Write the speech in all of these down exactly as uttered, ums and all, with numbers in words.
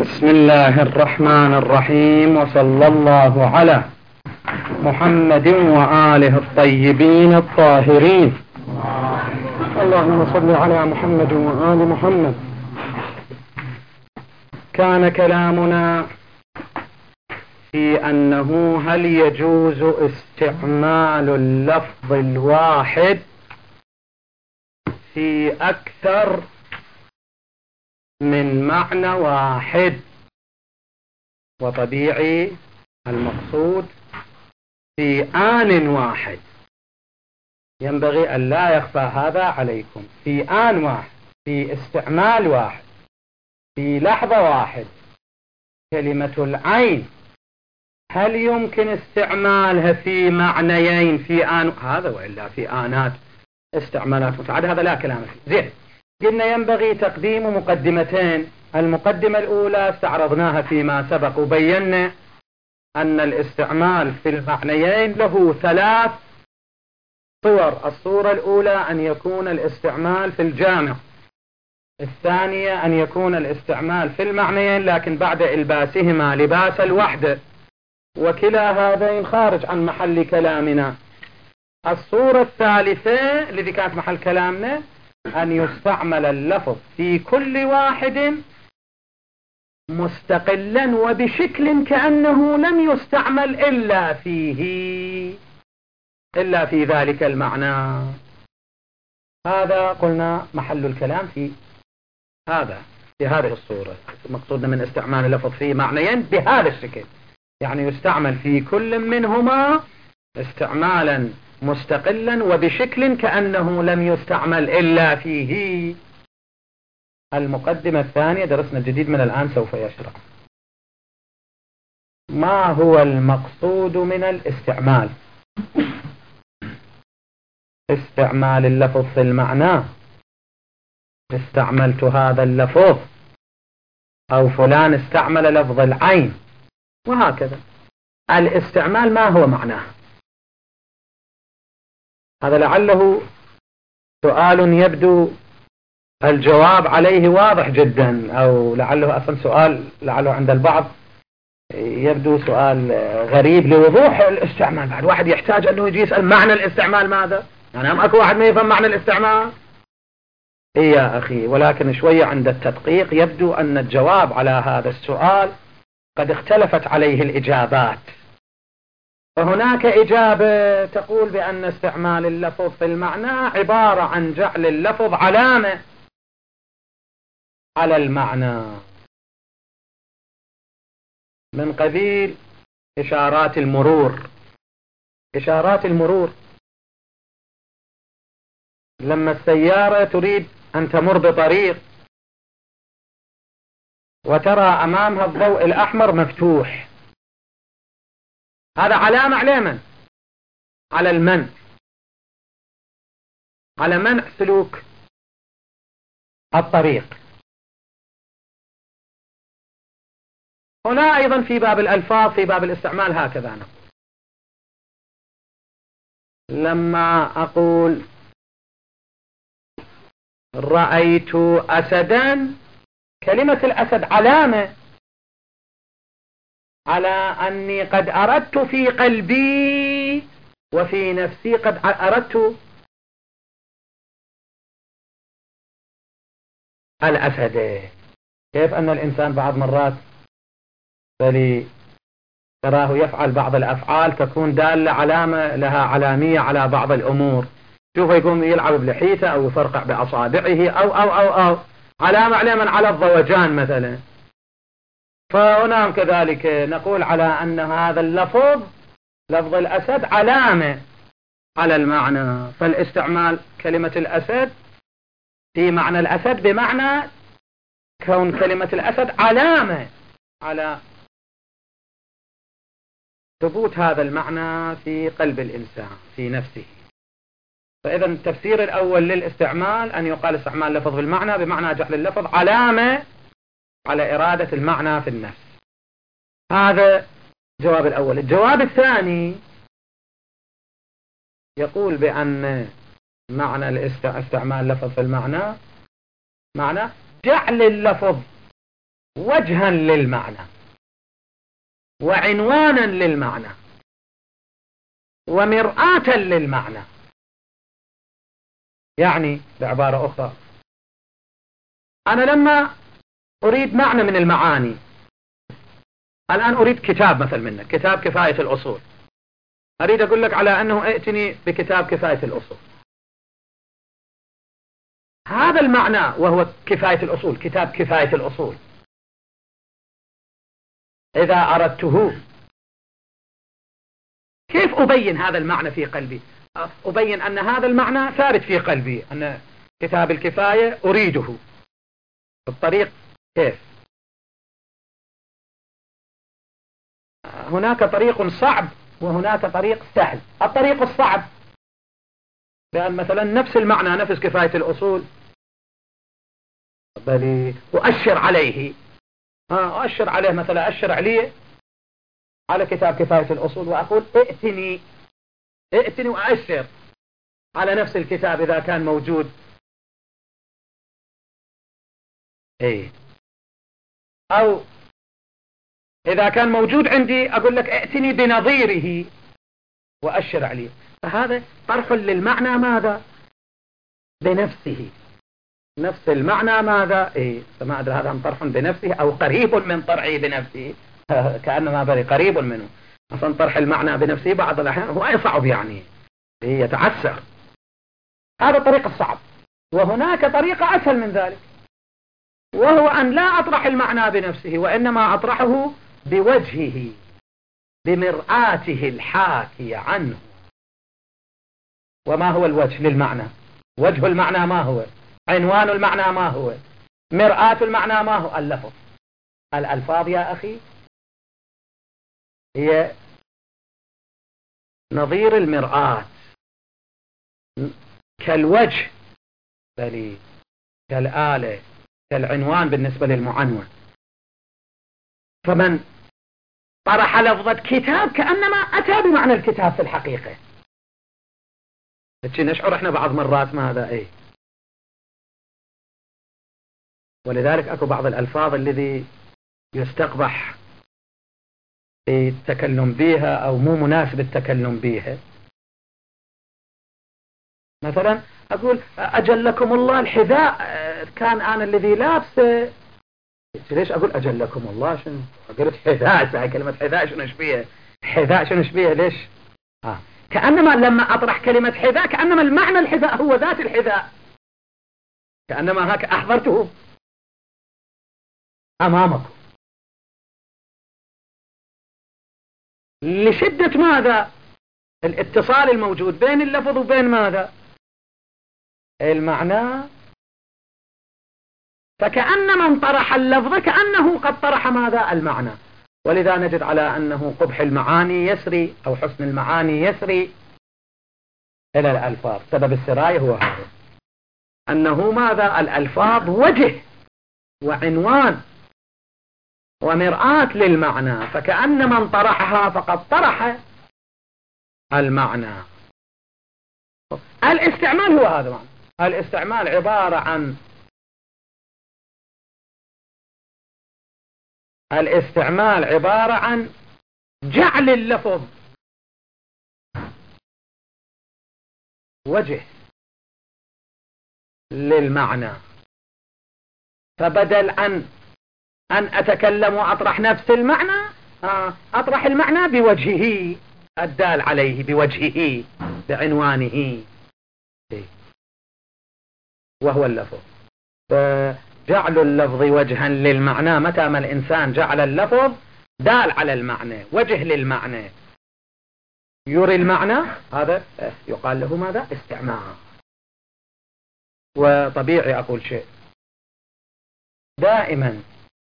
بسم الله الرحمن الرحيم، وصلى الله على محمد وآله الطيبين الطاهرين. اللهم صل على محمد وآل محمد. كان كلامنا في أنه هل يجوز استعمال اللفظ الواحد في أكثر من معنى واحد، وطبيعي المقصود في آن واحد. ينبغي أن لا يخفى هذا عليكم، في آن واحد، في استعمال واحد، في لحظة واحد. كلمة العين هل يمكن استعمالها في معنيين في آن هذا، وإلا في آنات استعمالات متعددة؟ هذا لا كلام فيه. زين، قلنا ينبغي تقديم مقدمتين. المقدمة الأولى استعرضناها فيما سبق، وبينا أن الاستعمال في المعنيين له ثلاث صور. الصورة الأولى أن يكون الاستعمال في الجامع، الثانية أن يكون الاستعمال في المعنيين لكن بعد إلباسهما لباس الوحدة، وكلا هذين خارج عن محل كلامنا. الصورة الثالثة التي كانت محل كلامنا أن يستعمل اللفظ في كل واحد مستقلا وبشكل كأنه لم يستعمل إلا فيه إلا في ذلك المعنى. هذا قلنا محل الكلام في هذا في هذه الصورة. مقصودنا من استعمال اللفظ في معنيين بهذا الشكل، يعني يستعمل في كل منهما استعمالا مستقلا وبشكل كأنه لم يستعمل إلا فيه. المقدمة الثانية درسنا الجديد من الآن سوف يشرح ما هو المقصود من الاستعمال. استعمال اللفظ في المعنى، استعملت هذا اللفظ، أو فلان استعمل لفظ العين، وهكذا. الاستعمال ما هو معناه؟ هذا لعله سؤال يبدو الجواب عليه واضح جدا، أو لعله أصلا سؤال لعله عند البعض يبدو سؤال غريب لوضوح الاستعمال. بعد واحد يحتاج أنه يجي يسأل معنى الاستعمال ماذا؟ يعني هم أكو واحد ما يفهم معنى الاستعمال؟ إيه يا أخي، ولكن شوية عند التدقيق يبدو أن الجواب على هذا السؤال قد اختلفت عليه الإجابات. فهناك إجابة تقول بأن استعمال اللفظ في المعنى عبارة عن جعل اللفظ علامة على المعنى، من قبيل إشارات المرور. إشارات المرور، لما السيارة تريد أن تمر بطريق وترى أمامها الضوء الأحمر مفتوح، هذا علامة على من؟ على المنع، على منع سلوك الطريق. هنا أيضا في باب الألفاظ، في باب الاستعمال هكذا نقول. لما أقول رأيت أسدا، كلمة الأسد علامة على أني قد أردت في قلبي وفي نفسي قد أردت الأسد. كيف أن الإنسان بعض مرات بل تراه يفعل بعض الأفعال تكون دالة علامة لها علامية على بعض الأمور. شوفه يقوم يلعب بلحيته أو يفرقع بأصابعه أو أو أو أو علامة علامة على الضوجان مثلا. فهنا كذلك نقول على أن هذا اللفظ، لفظ الأسد، علامة على المعنى. فالاستعمال كلمة الأسد في معنى الأسد بمعنى كون كلمة الأسد علامة على ثبوت هذا المعنى في قلب الإنسان في نفسه. فإذا التفسير الأول للاستعمال أن يقال استعمال اللفظ بالمعنى بمعنى جعل اللفظ علامة على إرادة المعنى في النفس. هذا الجواب الأول. الجواب الثاني يقول بأن معنى الاستعمال اللفظ في المعنى معنى جعل اللفظ وجها للمعنى وعنوانا للمعنى ومرآة للمعنى. يعني بعبارة أخرى، أنا لما أريد معنى من المعاني، الآن أريد كتاب مثل منك، كتاب كفاية الأصول، أريد أقول لك على أنه ائتني بكتاب كفاية الأصول. هذا المعنى وهو كفاية الأصول، كتاب كفاية الأصول، إذا أردته كيف أبين هذا المعنى في قلبي؟ أبين أن هذا المعنى ثابت في قلبي، أن كتاب الكفاية أريده. الطريق كيف؟ هناك طريق صعب وهناك طريق سهل. الطريق الصعب بأن مثلا نفس المعنى، نفس كفاية الأصول، بل أؤشر عليه، أؤشر عليه مثلا، أشر عليه على كتاب كفاية الأصول وأقول ائتني ائتني وأشر على نفس الكتاب إذا كان موجود. إيه. أو إذا كان موجود عندي أقول لك ائتني بنظيره وأشر عليه. فهذا طرح للمعنى ماذا؟ بنفسه. نفس المعنى ماذا؟ إيه. فما أدري هذا طرح بنفسه أو قريب من طرحه بنفسه كأنما بري قريب منه. أصلا طرح المعنى بنفسه بعض الأحيان هو يصعب، يعني يتعسر. هذا الطريق الصعب. وهناك طريقة أسهل من ذلك، وهو أن لا أطرح المعنى بنفسه وإنما أطرحه بوجهه، بمرآته الحاكية عنه. وما هو الوجه للمعنى؟ وجه المعنى ما هو؟ عنوان المعنى ما هو؟ مرآة المعنى ما هو؟ اللفظ. الألفاظ يا أخي هي نظير المرآة، كالوجه، بل كالآلة، كالعنوان بالنسبة للمعنون. فمن طرح لفظة كتاب كأنما أتى بمعنى الكتاب في الحقيقة. نشعر احنا بعض مرات ماذا؟ ايه. ولذلك اكو بعض الألفاظ الذي يستقبح التكلم بها أو مو مناسب التكلم بها. مثلا أقول أجلكم الله الحذاء كان أنا الذي لابسه. ليش أقول أجلكم الله؟ شنو قلت حذاء؟ كلمة حذاء شنو شبيه؟ حذاء شنو شبيه؟ ليش؟ آه. كأنما لما أطرح كلمة حذاء كأنما المعنى الحذاء هو ذات الحذاء، كأنما هكا أحضرته أمامكم لشدة ماذا؟ الاتصال الموجود بين اللفظ وبين ماذا؟ المعنى. فكأن من طرح اللفظ كأنه قد طرح ماذا؟ المعنى. ولذا نجد على أنه قبح المعاني يسري أو حسن المعاني يسري إلى الألفاظ. سبب السراية هو هذا، أنه ماذا؟ الألفاظ وجه وعنوان ومرآة للمعنى، فكأن من طرحها فقد طرح المعنى. الاستعمال هو هذا معنى. الاستعمال عبارة عن الاستعمال عبارة عن جعل اللفظ وجه للمعنى. فبدل أن أن أتكلم وأطرح نفس المعنى، أطرح المعنى بوجهه الدال عليه، بوجهه، بعنوانه، وهو اللفظ. فجعل اللفظ وجها للمعنى، متى ما الإنسان جعل اللفظ دال على المعنى، وجه للمعنى، يري المعنى، هذا يقال له ماذا؟ استعمال. وطبيعي أقول شيء، دائما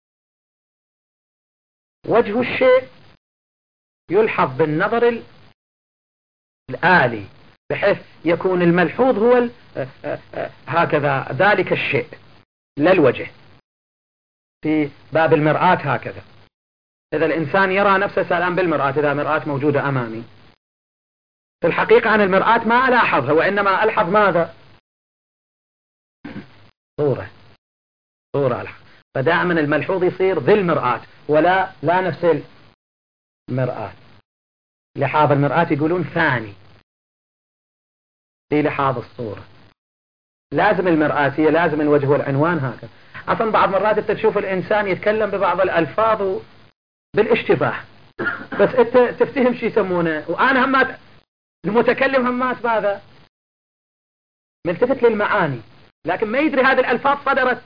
وجه الشيء يلحظ بالنظر الآلي، بحيث يكون الملحوظ هو هكذا ذلك الشيء لا الوجه. في باب المرآة هكذا، إذا الإنسان يرى نفسه الآن بالمرآة، إذا مرآة موجودة أمامي، في الحقيقة عن المرآة ما ألاحظها، وإنما ألحظ ماذا؟ صورة صورة ألحظ. فدائما الملحوظ يصير ذي المرآة ولا لا نفس المرآة. لحاظ المرآة يقولون ثاني في لحاظ الصورة. لازم المرآتية، لازم الوجه والعنوان هكذا. أصلا بعض مرات أنت تشوف الإنسان يتكلم ببعض الألفاظ بالاشتباه، بس أنت تفتهم شو يسمونه، وأنا همات المتكلم همات ماذا ملتفت للمعاني، لكن ما يدري هذه الألفاظ صدرت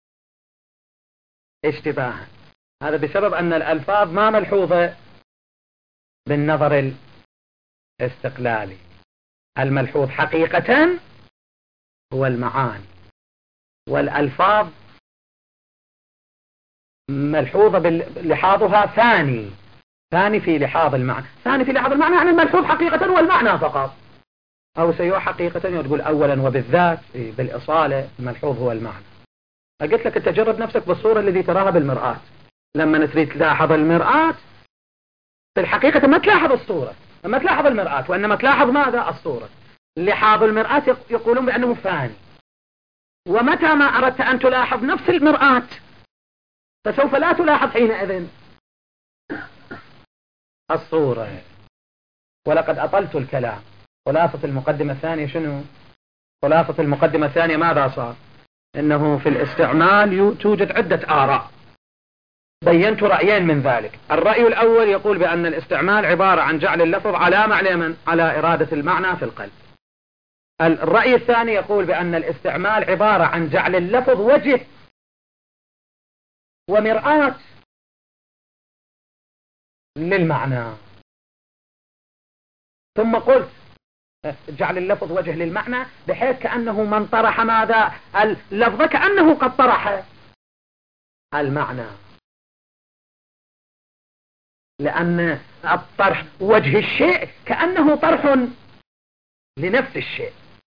اشتباها. هذا بسبب أن الألفاظ ما ملحوظة بالنظر الاستقلالي. الملحوظ حقيقة هو المعاني، والألفاظ ملحوظة لحاظها ثاني ثاني في لحاظ المعنى. ثاني في لحاظ المعنى يعني الملحوظ حقيقة هو المعنى فقط، أو سيوى حقيقة تقول أولا وبالذات بالإصالة الملحوظ هو المعنى. قلت لك تجرب نفسك بالصورة التي تراها بالمرآة. لما تريد تلاحظ المرآة في الحقيقة ما تلاحظ الصورة، ما تلاحظ المرآة، وإنما تلاحظ ماذا؟ الصورة. لحاظ المرآة يقولون بأنه ثاني، ومتى ما أردت أن تلاحظ نفس المرآة فسوف لا تلاحظ حينئذ الصورة. ولقد أطلت الكلام. خلاصة المقدمة الثانية شنو؟ خلاصة المقدمة الثانية ماذا صار؟ إنه في الاستعمال توجد عدة آراء، بينت رأيين من ذلك. الرأي الأول يقول بأن الاستعمال عبارة عن جعل اللفظ علامة على من؟ على إرادة المعنى في القلب. الرأي الثاني يقول بأن الاستعمال عبارة عن جعل اللفظ وجه ومرآة للمعنى. ثم قلت جعل اللفظ وجه للمعنى بحيث كأنه من طرح ماذا؟ اللفظ كأنه قد طرح المعنى، لأن الطرح وجه الشيء كأنه طرح لنفس الشيء.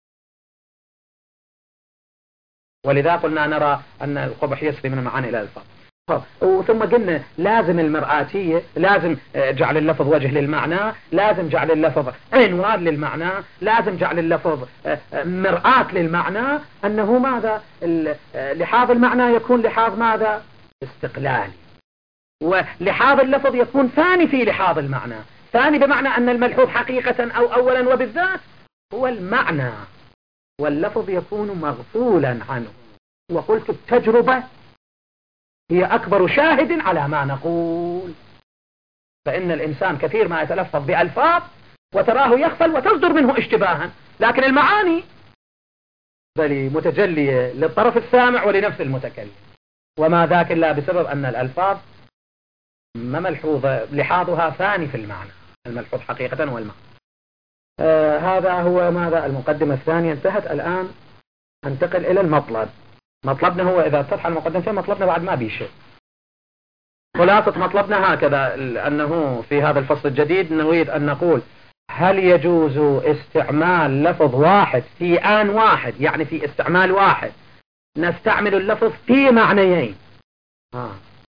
ولذا قلنا نرى أن القبح يسري من المعاني إلى الألفاظ. ثم قلنا لازم المرآتية، لازم جعل اللفظ وجه للمعنى، لازم جعل اللفظ عنوان للمعنى، لازم جعل اللفظ مرآة للمعنى. أنه ماذا؟ لحاظ المعنى يكون لحاظ ماذا؟ استقلالي، ولحاظ اللفظ يكون ثاني في لحاظ المعنى. ثاني بمعنى أن الملحوظ حقيقة أو أولا وبالذات هو المعنى، واللفظ يكون مغفولا عنه. وقلت التجربة هي أكبر شاهد على ما نقول. فإن الإنسان كثير ما يتلفظ بألفاظ وتراه يغفل وتصدر منه اشتباها، لكن المعاني بل متجلية للطرف السامع ولنفس المتكلم، وما ذاك إلا بسبب أن الألفاظ ما ملحوظة لحاظها ثاني في المعنى، الملحوظ حقيقة والمعنى. آه هذا هو ماذا؟ المقدمة الثانية انتهت. الآن انتقل إلى المطلب. مطلبنا هو إذا فتح المقدمة مطلبنا بعد ما بيشيء. خلاصة مطلبنا هكذا، أنه في هذا الفصل الجديد نريد أن نقول هل يجوز استعمال لفظ واحد في آن واحد، يعني في استعمال واحد نستعمل اللفظ في معنيين. آه.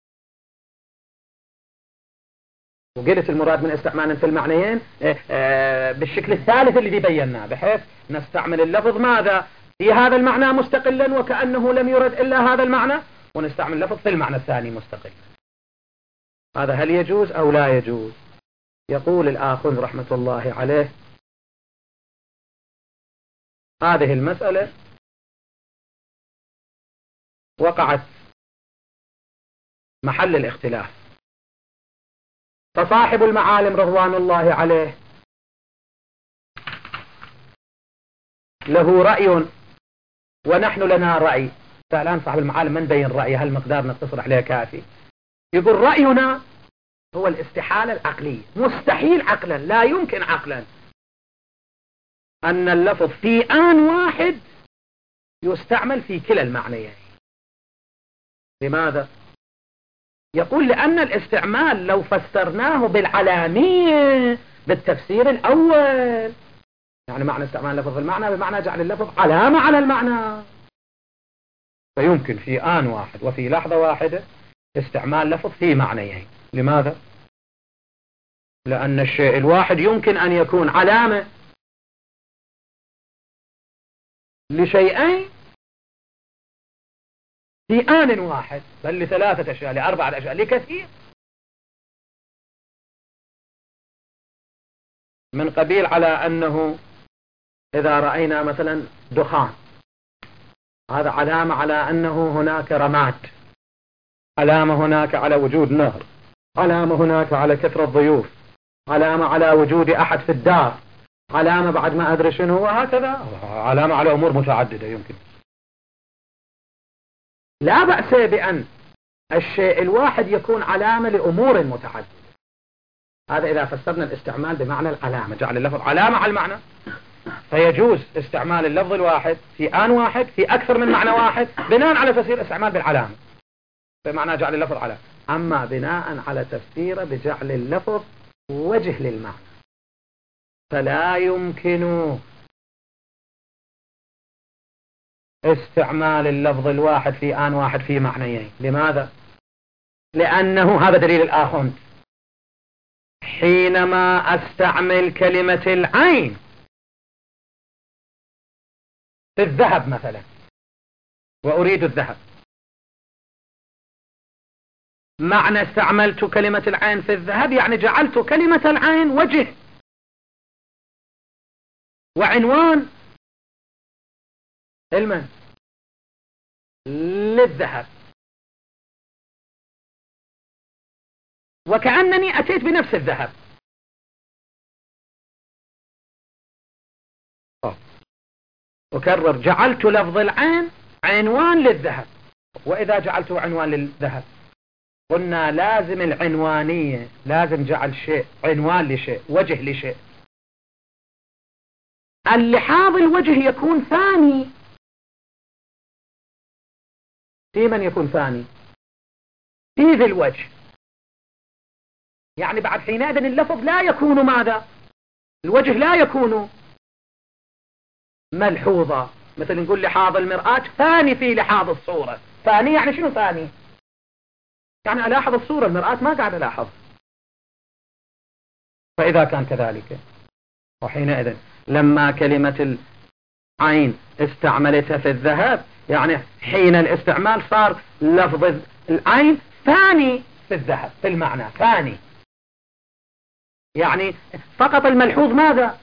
وقلت المراد من استعمال في المعنيين آه آه بالشكل الثالث اللي بيناه، بحيث نستعمل اللفظ ماذا؟ في هذا المعنى مستقلا وكأنه لم يرد إلا هذا المعنى، ونستعمل اللفظ في المعنى الثاني مستقلا. هذا هل يجوز أو لا يجوز؟ يقول الآخذ رحمة الله عليه هذه المسألة وقعت محل الاختلاف. فصاحب المعالم رضوان الله عليه له رأي ونحن لنا رأي. فالآن صاحب المعالم من بين رأيه، هل مقدار نقتصر عليه كافي؟ يقول رأينا هو الاستحالة العقلية، مستحيل عقلا، لا يمكن عقلا أن اللفظ في آن واحد يستعمل في كلا المعنيين. لماذا؟ يقول لأن الاستعمال لو فسرناه بالعلامية بالتفسير الأول، يعني معنى استعمال اللفظ المعنى بمعنى جعل اللفظ علامة على المعنى، فيمكن في آن واحد وفي لحظة واحدة استعمال لفظ في معنيين. لماذا؟ لأن الشيء الواحد يمكن أن يكون علامة لشيئين في آن واحد، بل لثلاثة أشياء، لأربعة أشياء، لكثير، من قبيل على أنه إذا رأينا مثلا دخان، هذا علامة على أنه هناك رماد، علامة هناك على وجود نهر، علامة هناك على كثرة ضيوف، علامة على وجود أحد في الدار، علامة بعد ما أدري شنو، وهكذا علامة على أمور متعددة يمكن. لا بأس بأن الشيء الواحد يكون علامة لأمور متعددة، هذا إذا فسرنا الاستعمال بمعنى العلامة، جعل اللفظ علامة على المعنى، فيجوز استعمال اللفظ الواحد في آن واحد في أكثر من معنى واحد بناء على تفسير الاستعمال بالعلامة، بمعنى جعل اللفظ علامة. أما بناء على تفسيره بجعل اللفظ وجه للمعنى، فلا يمكن استعمال اللفظ الواحد في آن واحد في معنيين. لماذا؟ لأنه هذا دليل الآخر، حينما أستعمل كلمة العين في الذهب مثلا وأريد الذهب، معنى استعملت كلمة العين في الذهب يعني جعلت كلمة العين وجه وعنوان المن للذهب، وكأنني أتيت بنفس الذهب. أكرر، جعلت لفظ العين عنوان للذهب، وإذا جعلته عنوان للذهب قلنا لازم العنوانية، لازم جعل شيء عنوان لشيء، وجه لشيء. اللحاظ الوجه يكون ثاني، في من يكون ثاني؟ في ذي الوجه، يعني بعد حينئذ اللفظ لا يكون ماذا؟ الوجه لا يكون ملحوظة، مثل نقول لحاظ المرآة ثاني في لحاظ الصورة. ثاني يعني شنو ثاني؟ يعني ألاحظ الصورة، المرآة ما قاعد ألاحظ. فإذا كان كذلك، وحينئذ لما كلمة العين استعملتها في الذهب، يعني حين الاستعمال صار لفظ العين ثاني في الذهب في المعنى، ثاني، يعني فقط الملحوظ ماذا؟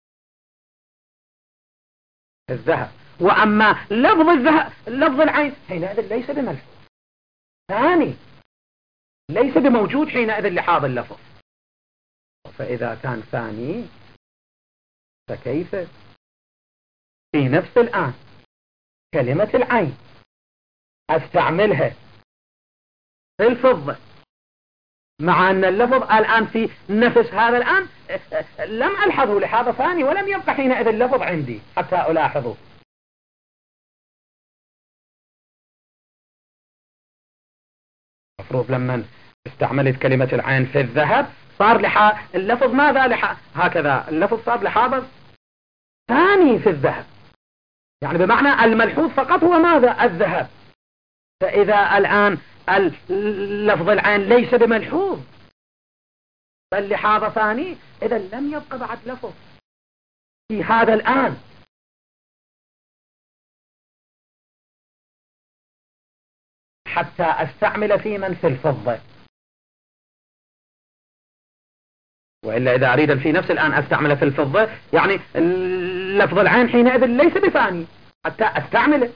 الذهب. وأما لفظ الذهب، لفظ العين حينئذ ليس بملحوظ، ثاني، ليس بموجود حينئذ لحاظ اللفظ. فإذا كان ثاني فكيف في نفس الآن كلمة العين أستعملها في الفضة، مع أن اللفظ الآن في نفس هذا الآن لم ألحظه لحاظ ثاني، ولم يبقى حينئذ اللفظ عندي حتى ألاحظه. مفروض لما استعملت كلمة العين في الذهب صار لحا اللفظ ماذا؟ لحا هكذا اللفظ صار لحاظ ثاني في الذهب، يعني بمعنى الملحوظ فقط هو ماذا؟ الذهب. فإذا الآن لفظ العين ليس بملحوظ بل لحاظ ثاني، إذا لم يبقى بعد لفظ في هذا الآن. حتى أستعمل في من في الفضة، وإلا إذا أريد في نفس الآن أستعمل في الفضة يعني لفظ العين حينئذ ليس بثاني حتى أستعمله.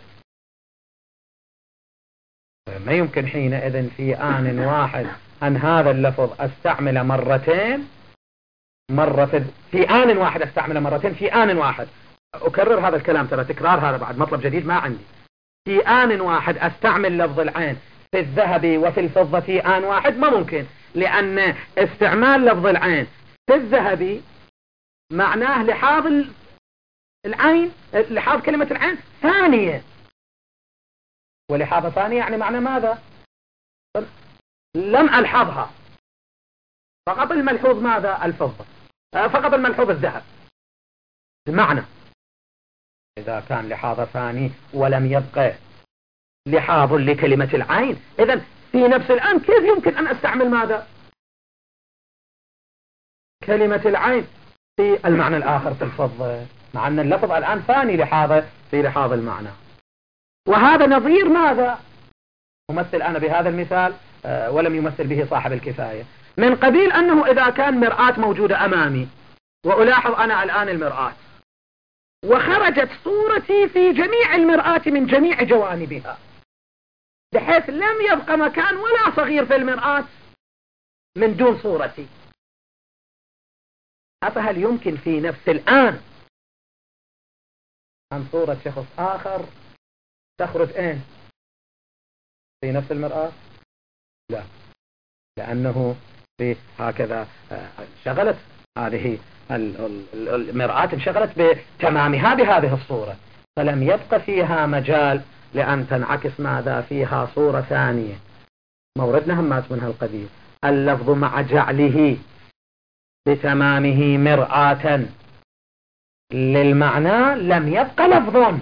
ما يمكن حينئذ في آن واحد أن هذا اللفظ أستعمل مرتين، مرة في, في آن واحد أستعمل مرتين في آن واحد. أكرر هذا الكلام، ترى تكرار هذا بعد مطلب جديد ما عندي. في آن واحد أستعمل لفظ العين في الذهب وفي الفضة في آن واحد ما ممكن، لأن استعمال لفظ العين في الذهب معناه لحاظ العين، لحاظ كلمة العين ثانية، ولحاظ ثانية يعني معنى ماذا؟ لم ألحظها، فقط الملحوظ ماذا؟ الفضة، فقط الملحوظ الذهب المعنى. إذا كان لحاظ ثاني ولم يبقى لحاظ لكلمة العين، إذن في نفس الآن كيف يمكن أن أستعمل ماذا؟ كلمة العين في المعنى الآخر في الفضة، مع أن اللفظ الآن ثاني لحاظ في لحاظ المعنى. وهذا نظير ماذا؟ أمثل أنا بهذا المثال ولم يمثل به صاحب الكفاية، من قبيل أنه إذا كان مرآة موجودة أمامي وألاحظ أنا الآن المرآة وخرجت صورتي في جميع المرآة من جميع جوانبها بحيث لم يبقى مكان ولا صغير في المرآة من دون صورتي، أفهل يمكن في نفس الآن عن صورة شخص آخر تخرج أين في نفس المرآة؟ لا، لأنه في هكذا انشغلت هذه المرآة انشغلت بتمامها بهذه الصورة، فلم يبقى فيها مجال لأن تنعكس ماذا فيها صورة ثانية. موردنا همات منها القدير اللفظ مع جعله بتمامه مرآة للمعنى لم يبقى لفظ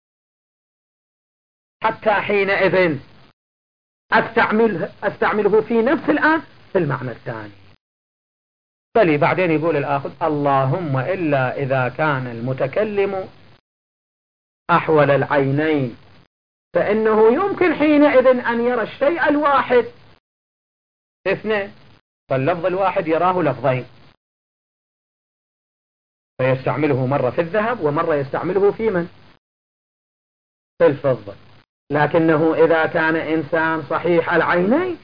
حتى حينئذ أستعمله, أستعمله في نفس الآن في المعنى الثاني. بل بعدين يقول الآخذ اللهم إلا إذا كان المتكلم أحول العينين فإنه يمكن حينئذ أن يرى الشيء الواحد اثنين، فاللفظ الواحد يراه لفظين فيستعمله مرة في الذهب ومرة يستعمله في من؟ في الفضة. لكنه إذا كان إنسان صحيح العينين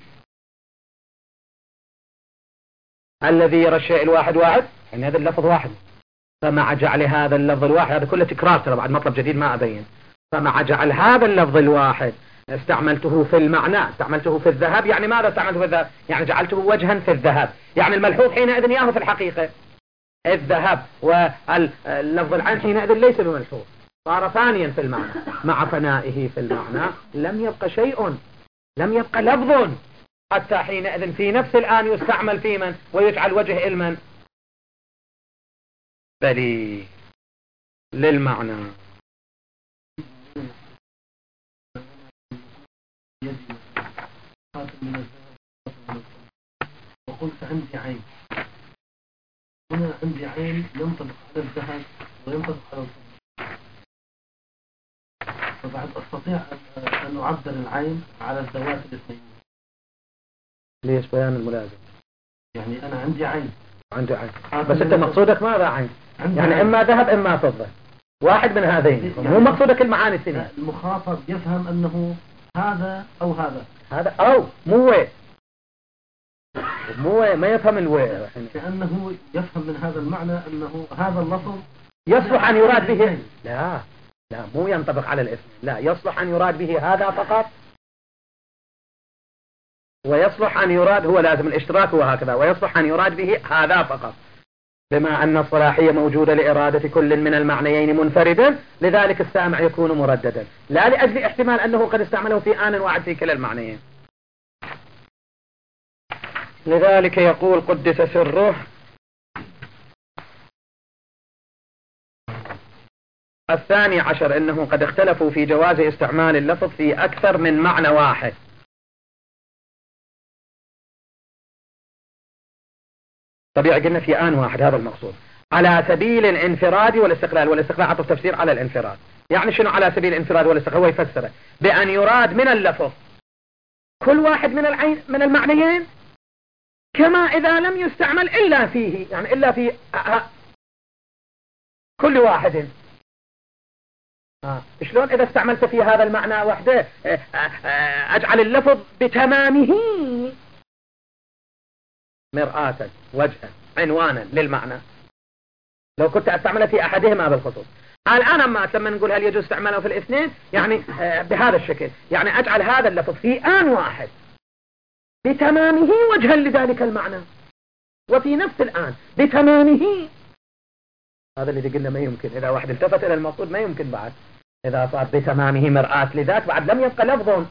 الذي يرى الشيء الواحد واحد يعني هذا اللفظ واحد، فمع جعل هذا اللفظ الواحد هذا كله تكرار ترى بعد مطلب جديد ما أبين، فمع جعل هذا اللفظ الواحد استعملته في المعنى استعملته في الذهب. يعني ماذا استعملته في الذهب؟ يعني جعلته وجها في الذهب، يعني الملحوظ حينئذ ياهو في الحقيقة الذهب، واللفظ العين حينئذ ليس بملحوظ صار ثانيا في المعنى. مع فنائه في المعنى لم يبقى شيء، لم يبقى لفظ حتى حينئذ في نفس الآن يستعمل في من ويجعل وجه المن بلي للمعنى. وقلت عندي عين، هنا عندي عين ينطبق على الذهب وينطبق على الفضة، فبعد أستطيع أن أعبر العين على الذوات الاثنين. ليش بيان الملازم؟ يعني أنا عندي عين عندي عين بس أنت مقصودك ماذا عين؟ يعني عين. إما ذهب إما فضة، واحد من هذين يعني مو مقصودك المعاني الثانية. المخاطب يفهم أنه هذا أو هذا هذا أو مو وين مو ما يفهم الوين، لأنه يفهم من هذا المعنى أنه هذا اللفظ يصلح أن يراد به لا لا مو ينطبق على الاسم، لا يصلح أن يراد به هذا فقط، ويصلح أن يراد هو لازم الاشتراك وهكذا، ويصلح أن يراد به هذا فقط، بما أن الصلاحية موجودة لإرادة كل من المعنيين منفردا، لذلك السامع يكون مرددا لا لأجل احتمال أنه قد استعمله في آن واحد في كلا المعنيين. لذلك يقول قدس سره الثاني عشر إنه قد اختلفوا في جواز استعمال اللفظ في أكثر من معنى واحد. طبيعي قلنا في آن واحد هذا المقصود على سبيل الانفراد والاستقلال، والاستقلال عطف تفسير على الانفراد. يعني شنو على سبيل الانفراد والاستقلال؟ هو يفسره بأن يراد من اللفظ كل واحد من العين من المعنيين كما إذا لم يستعمل إلا فيه، يعني إلا في كل واحد. آه. شلون إذا استعملت في هذا المعنى وحده أجعل اللفظ بتمامه مرآة وجها عنوانا للمعنى، لو كنت أستعمله في أحدهما بالخصوص. الآن أما لما نقول هل يجوز استعماله في الاثنين يعني بهذا الشكل، يعني أجعل هذا اللفظ في آن واحد بتمامه وجها لذلك المعنى وفي نفس الآن بتمامه. هذا اللي قلنا ما يمكن، إذا واحد التفت إلى المقصود ما يمكن بعد، إذا صار بتمامه مرآة لذات بعد لم يبقى لفظ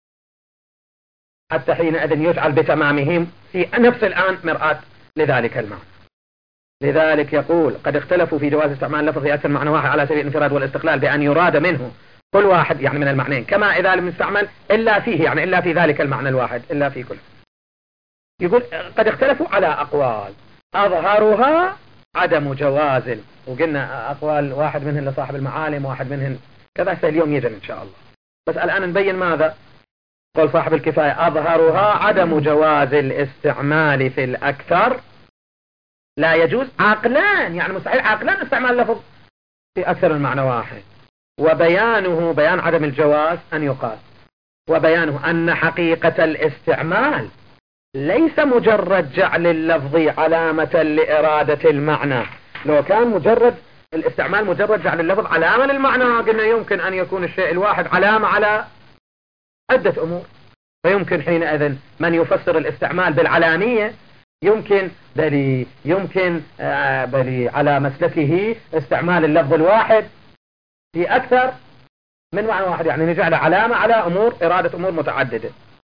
حتى حينئذ يجعل بتمامه في نفس الآن مرآة لذلك المعنى. لذلك يقول قد اختلفوا في جواز استعمال لفظ في أكثر معنى واحد على سبيل الانفراد والاستقلال بأن يراد منه كل واحد يعني من المعنيين كما إذا لم يستعمل إلا فيه، يعني إلا في ذلك المعنى الواحد إلا في كل. يقول قد اختلفوا على أقوال أظهرها عدم جواز، وقلنا أقوال واحد منهن لصاحب المعالم واحد منهن كذا، اليوم يجن إن شاء الله. بس الآن نبين ماذا قول صاحب الكفاية أظهرها عدم جواز الاستعمال في الأكثر، لا يجوز عقلان، يعني مستحيل عقلان استعمال اللفظ في أكثر من معنى واحد. وبيانه بيان عدم الجواز أن يقال، وبيانه أن حقيقة الاستعمال ليس مجرد جعل اللفظ علامة لإرادة المعنى. لو كان مجرد الاستعمال مجرد جعل اللفظ علامة للمعنى قلنا يمكن أن يكون الشيء الواحد علامة على عدة أمور، فيمكن حينئذ من يفسر الاستعمال بالعلامية يمكن بل يمكن آه بل على مسلكه استعمال اللفظ الواحد في أكثر من معنى واحد، يعني نجعل علامة على أمور إرادة أمور متعددة.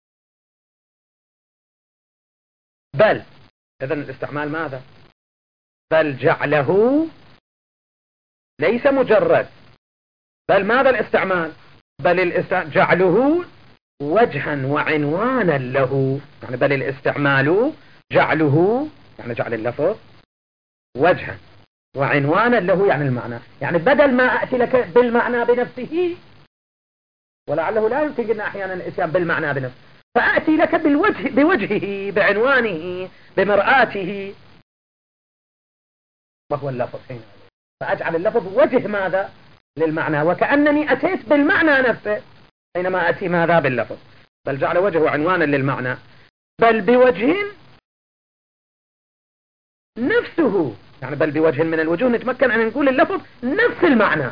بل إذن الاستعمال ماذا؟ بل جعله ليس مجرد، بل ماذا الاستعمال؟ بل الاستعمال جعله وجها وعنوانا له، يعني بل الاستعمال جعله يعني جعل اللفظ وجها وعنوانا له، يعني المعنى، يعني بدل ما أأتي لك بالمعنى بنفسه، ولعله لا يمكن قلنا أحيانا الإتيان بالمعنى بنفسه، فأتي لك بالوجه بوجهه بعنوانه بمرآته وهو اللفظ حين، فأجعل اللفظ وجه ماذا للمعنى، وكأنني أتيت بالمعنى نفسه حينما أتي ماذا باللفظ. بل جعل وجهه عنوانا للمعنى، بل بوجه نفسه، يعني بل بوجه من الوجوه نتمكن أن نقول اللفظ نفس المعنى.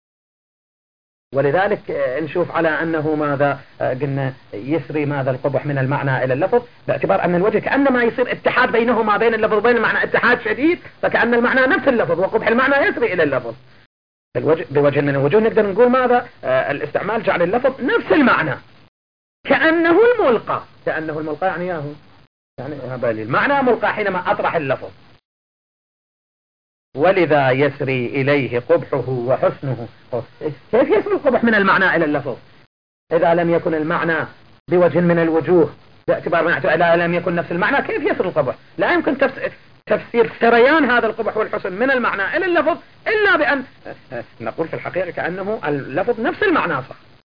ولذلك نشوف على أنه ماذا قلنا يسري ماذا القبح من المعنى إلى اللفظ، باعتبار أن الوجه كأنما يصير اتحاد بينهما بين اللفظ وبين المعنى اتحاد شديد، فكأن المعنى نفس اللفظ وقبح المعنى يسري إلى اللفظ. بوجه من الوجوه نقدر نقول ماذا آه الاستعمال جعل اللفظ نفس المعنى كأنه الملقى، كأنه الملقى يعني ياهو يعني بالي المعنى ملقى حينما أطرح اللفظ. ولذا يسري إليه قبحه وحسنه. كيف يسري القبح من المعنى إلى اللفظ إذا لم يكن المعنى بوجه من الوجوه باعتبار ما إذا لم يكن نفس المعنى؟ كيف يسري القبح؟ لا يمكن تفسير سريان هذا القبح والحسن من المعنى إلى اللفظ إلا بأن نقول في الحقيقة كأنه اللفظ نفس المعنى صح.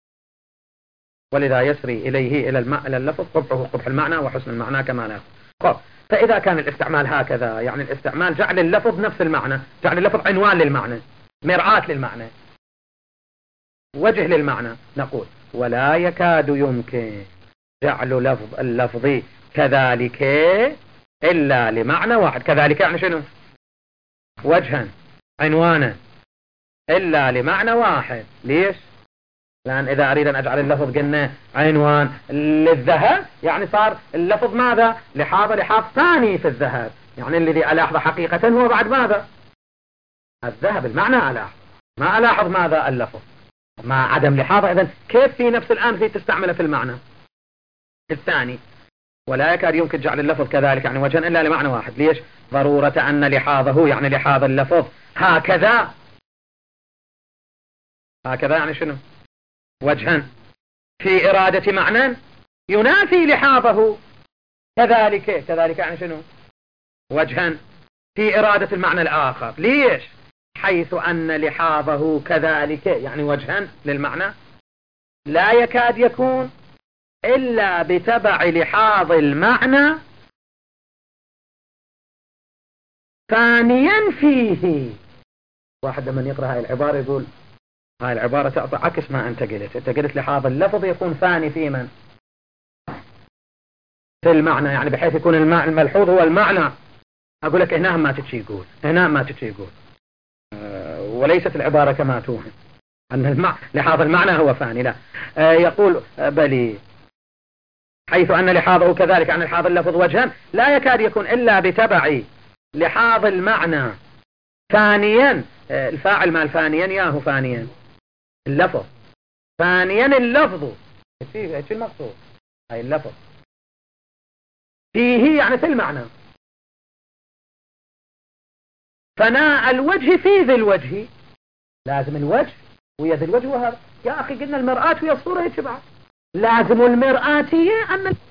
ولذا يسري إليه إلى, الم... إلى اللفظ قبحه قبح المعنى وحسن المعنى كما لا. طب فإذا كان الاستعمال هكذا، يعني الاستعمال جعل اللفظ نفس المعنى، جعل اللفظ عنوان للمعنى، مرآة للمعنى، وجه للمعنى، نقول ولا يكاد يمكن جعل لفظ اللفظ كذلك إلا لمعنى واحد. كذلك يعني شنو؟ وجها عنوانا إلا لمعنى واحد. ليش؟ لأن إذا أريد أن أجعل اللفظ قلنا عنوان للذهب يعني صار اللفظ ماذا؟ لحاظ لحاظ ثاني في الذهب، يعني الذي ألاحظ حقيقة هو بعد ماذا؟ الذهب، المعنى ألاحظ، ما ألاحظ ماذا؟ اللفظ. مع عدم لحاظة إذن كيف في نفس الآن في تستعمل في المعنى الثاني؟ ولا يكاد يمكن جعل اللفظ كذلك يعني وجها إلا لمعنى واحد. ليش؟ ضرورة أن لحاظه يعني لحاظ اللفظ هكذا، هكذا يعني شنو؟ وجها في إرادة معنى ينافي لحاظه كذلك، كذلك يعني شنو؟ وجها في إرادة المعنى الآخر. ليش؟ حيث أن لحاظه كذلك يعني وجها للمعنى لا يكاد يكون إلا بتبع لحاظ المعنى ثانيا فيه. واحد لما يقرأ هاي العبارة يقول هاي العبارة تعطي عكس ما أنت قلت. أنت قلت لحاظ اللفظ يكون ثاني في من؟ في المعنى، يعني بحيث يكون المعنى الملحوظ هو المعنى. أقول لك هنا ما تتشي يقول، هنا ما تتشي يقول، أه وليست العبارة كما توهم أن المع... لحاظ المعنى هو ثاني. لا، أه يقول بلي حيث أن لحاظه كذلك عن لحاظ اللفظ وجها لا يكاد يكون إلا بتبع لحاظ المعنى ثانيا. أه الفاعل مال ثانيا ياهو ثانيا اللفظ، ثانيا اللفظ ايش المقصود؟ هاي اللفظ فيه يعني في المعنى، فناء الوجه في ذي الوجه. لازم الوجه ويا ذي الوجه، وهذا يا أخي قلنا المرآة ويا الصورة يتبع، لازم المرآة هي أن